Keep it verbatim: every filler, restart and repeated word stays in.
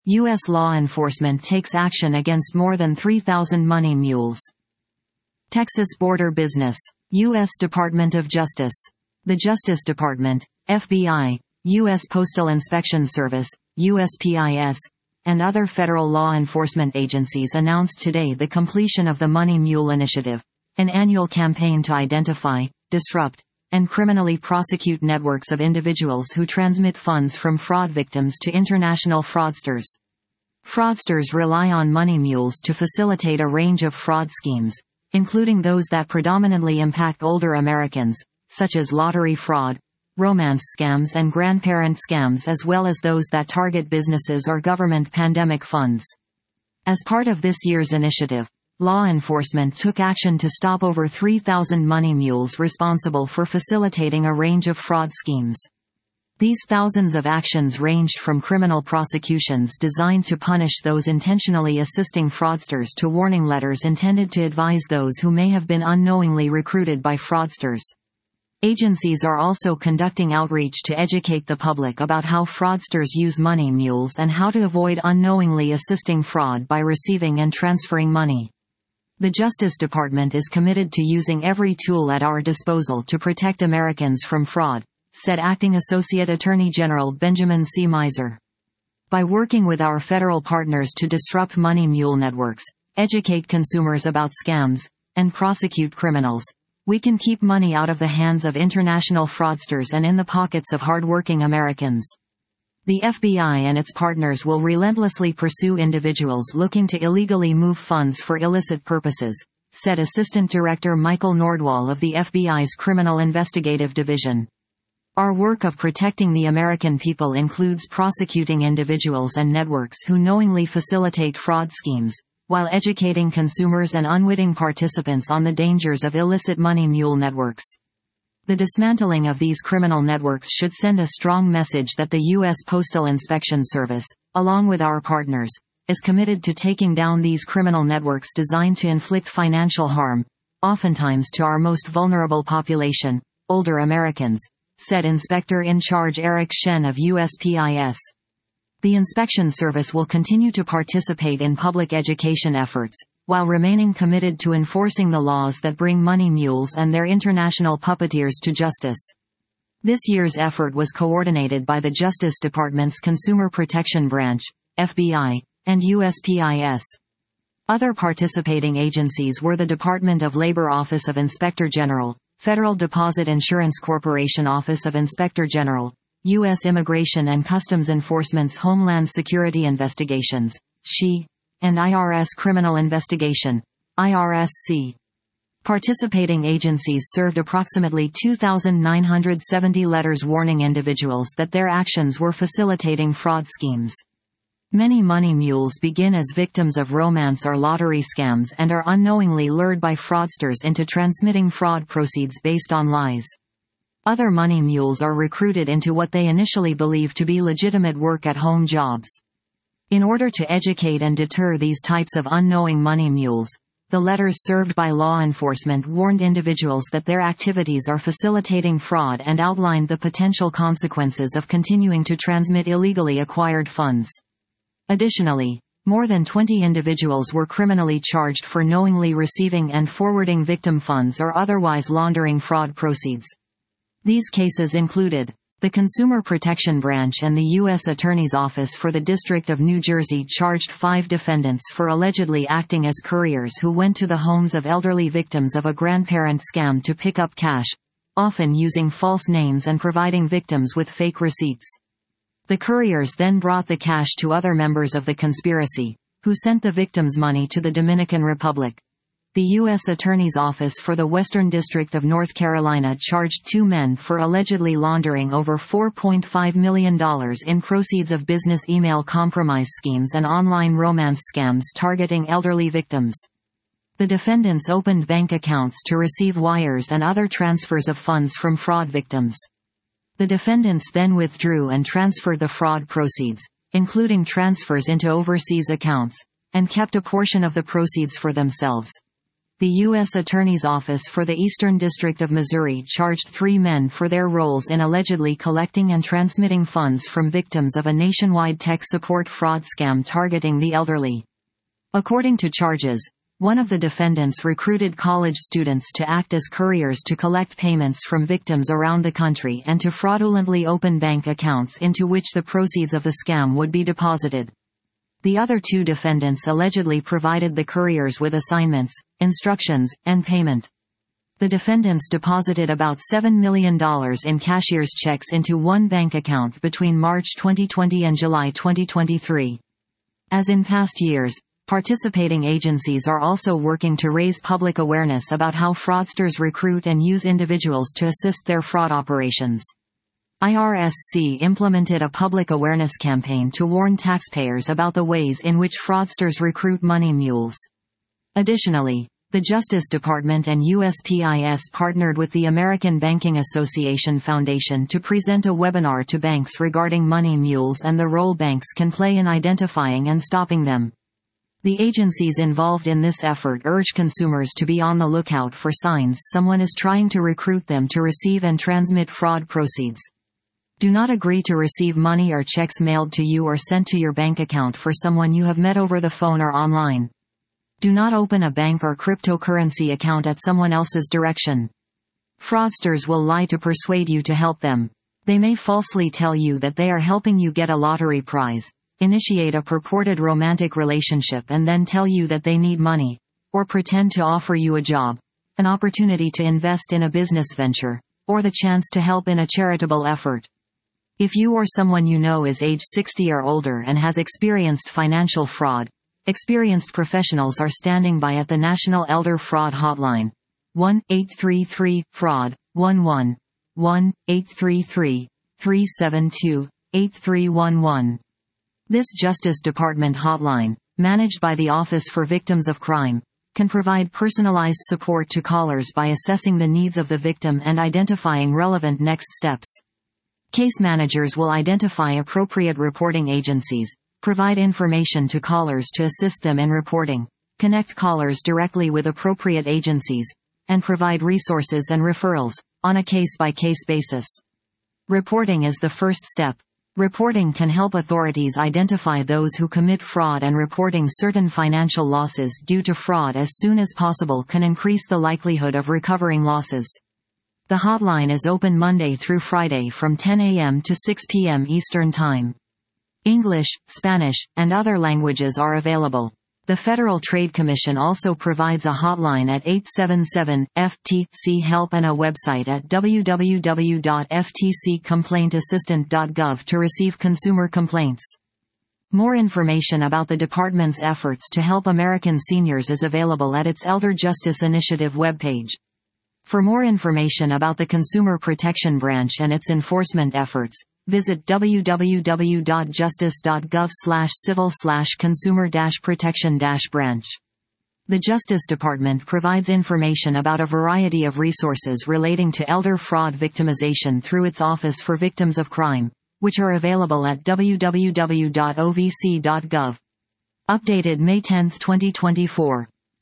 U S law enforcement takes action against more than three thousand money mules. Texas Border Business. U S Department of Justice. The Justice Department, F B I, U S Postal Inspection Service, U S P I S, and other federal law enforcement agencies announced today the completion of the Money Mule Initiative, an annual campaign to identify, disrupt, and criminally prosecute networks of individuals who transmit funds from fraud victims to international fraudsters. Fraudsters rely on money mules to facilitate a range of fraud schemes, including those that predominantly impact older Americans, such as lottery fraud, romance scams and grandparent scams, as well as those that target businesses or government pandemic funds. As part of this year's initiative, law enforcement took action to stop over three thousand money mules responsible for facilitating a range of fraud schemes. These thousands of actions ranged from criminal prosecutions designed to punish those intentionally assisting fraudsters to warning letters intended to advise those who may have been unknowingly recruited by fraudsters. Agencies are also conducting outreach to educate the public about how fraudsters use money mules and how to avoid unknowingly assisting fraud by receiving and transferring money. The Justice Department is committed to using every tool at our disposal to protect Americans from fraud, said Acting Associate Attorney General Benjamin C. Miser. By working with our federal partners to disrupt money mule networks, educate consumers about scams, and prosecute criminals, we can keep money out of the hands of international fraudsters and in the pockets of hardworking Americans. The F B I and its partners will relentlessly pursue individuals looking to illegally move funds for illicit purposes, said Assistant Director Michael Nordwall of the F B I's Criminal Investigative Division. Our work of protecting the American people includes prosecuting individuals and networks who knowingly facilitate fraud schemes, while educating consumers and unwitting participants on the dangers of illicit money mule networks. The dismantling of these criminal networks should send a strong message that the U S Postal Inspection Service, along with our partners, is committed to taking down these criminal networks designed to inflict financial harm, oftentimes to our most vulnerable population, older Americans, said Inspector in Charge Eric Shen of U S P I S. The inspection service will continue to participate in public education efforts, while remaining committed to enforcing the laws that bring money mules and their international puppeteers to justice. This year's effort was coordinated by the Justice Department's Consumer Protection Branch, F B I, and U S P I S. Other participating agencies were the Department of Labor Office of Inspector General, Federal Deposit Insurance Corporation Office of Inspector General, U S Immigration and Customs Enforcement's Homeland Security Investigations, S H I, and I R S Criminal Investigation, I R S C. Participating agencies served approximately two thousand nine hundred seventy letters warning individuals that their actions were facilitating fraud schemes. Many money mules begin as victims of romance or lottery scams and are unknowingly lured by fraudsters into transmitting fraud proceeds based on lies. Other money mules are recruited into what they initially believe to be legitimate work-at-home jobs. In order to educate and deter these types of unknowing money mules, the letters served by law enforcement warned individuals that their activities are facilitating fraud and outlined the potential consequences of continuing to transmit illegally acquired funds. Additionally, more than twenty individuals were criminally charged for knowingly receiving and forwarding victim funds or otherwise laundering fraud proceeds. These cases included the Consumer Protection Branch and the U S Attorney's Office for the District of New Jersey charged five defendants for allegedly acting as couriers who went to the homes of elderly victims of a grandparent scam to pick up cash, often using false names and providing victims with fake receipts. The couriers then brought the cash to other members of the conspiracy, who sent the victims money to the Dominican Republic. The U S Attorney's Office for the Western District of North Carolina charged two men for allegedly laundering over four point five million dollars in proceeds of business email compromise schemes and online romance scams targeting elderly victims. The defendants opened bank accounts to receive wires and other transfers of funds from fraud victims. The defendants then withdrew and transferred the fraud proceeds, including transfers into overseas accounts, and kept a portion of the proceeds for themselves. The U S Attorney's Office for the Eastern District of Missouri charged three men for their roles in allegedly collecting and transmitting funds from victims of a nationwide tech support fraud scam targeting the elderly. According to charges, one of the defendants recruited college students to act as couriers to collect payments from victims around the country and to fraudulently open bank accounts into which the proceeds of the scam would be deposited. The other two defendants allegedly provided the couriers with assignments, instructions, and payment. The defendants deposited about seven million dollars in cashier's checks into one bank account between March twenty twenty and July twenty twenty-three. As in past years, participating agencies are also working to raise public awareness about how fraudsters recruit and use individuals to assist their fraud operations. I R S C implemented a public awareness campaign to warn taxpayers about the ways in which fraudsters recruit money mules. Additionally, the Justice Department and U S P I S partnered with the American Banking Association Foundation to present a webinar to banks regarding money mules and the role banks can play in identifying and stopping them. The agencies involved in this effort urge consumers to be on the lookout for signs someone is trying to recruit them to receive and transmit fraud proceeds. Do not agree to receive money or checks mailed to you or sent to your bank account for someone you have met over the phone or online. Do not open a bank or cryptocurrency account at someone else's direction. Fraudsters will lie to persuade you to help them. They may falsely tell you that they are helping you get a lottery prize, initiate a purported romantic relationship and then tell you that they need money, or pretend to offer you a job, an opportunity to invest in a business venture, or the chance to help in a charitable effort. If you or someone you know is age sixty or older and has experienced financial fraud, experienced professionals are standing by at the National Elder Fraud Hotline. one eight three three fraud, one one. one eight three three, three seven two, eight three one one. This Justice Department hotline, managed by the Office for Victims of Crime, can provide personalized support to callers by assessing the needs of the victim and identifying relevant next steps. Case managers will identify appropriate reporting agencies, provide information to callers to assist them in reporting, connect callers directly with appropriate agencies, and provide resources and referrals, on a case-by-case basis. Reporting is the first step. Reporting can help authorities identify those who commit fraud, and reporting certain financial losses due to fraud as soon as possible can increase the likelihood of recovering losses. The hotline is open Monday through Friday from ten a m to six p m Eastern Time. English, Spanish, and other languages are available. The Federal Trade Commission also provides a hotline at eight seven seven F T C help and a website at w w w dot f t c complaint assistant dot gov to receive consumer complaints. More information about the department's efforts to help American seniors is available at its Elder Justice Initiative webpage. For more information about the Consumer Protection Branch and its enforcement efforts, visit w w w dot justice dot gov slash civil slash consumer dash protection dash branch. The Justice Department provides information about a variety of resources relating to elder fraud victimization through its Office for Victims of Crime, which are available at w w w dot o v c dot gov. Updated May tenth twenty twenty-four.